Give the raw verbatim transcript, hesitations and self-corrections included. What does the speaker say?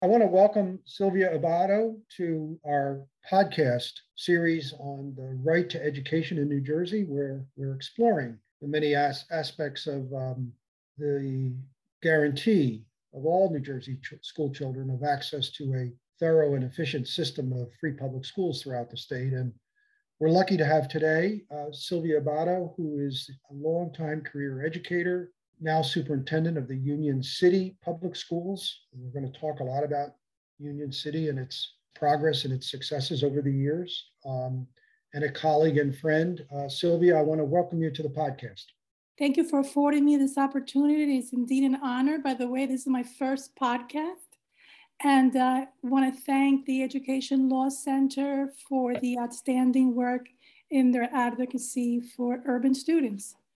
I want to welcome Sylvia Abato to our podcast series on the right to education in New Jersey, where we're exploring the many as- aspects of um, the guarantee of all New Jersey ch- school children of access to a thorough and efficient system of free public schools throughout the state. And we're lucky to have today uh, Sylvia Abato, who is a longtime career educator, now superintendent of the Union City Public Schools. And we're going to talk a lot about Union City and its progress and its successes over the years. Um, and a colleague and friend, uh, Sylvia, I want to welcome you to the podcast. Thank you for affording me this opportunity. It's indeed an honor. By the way, this is my first podcast. And I uh, want to thank the Education Law Center for the outstanding work in their advocacy for urban students.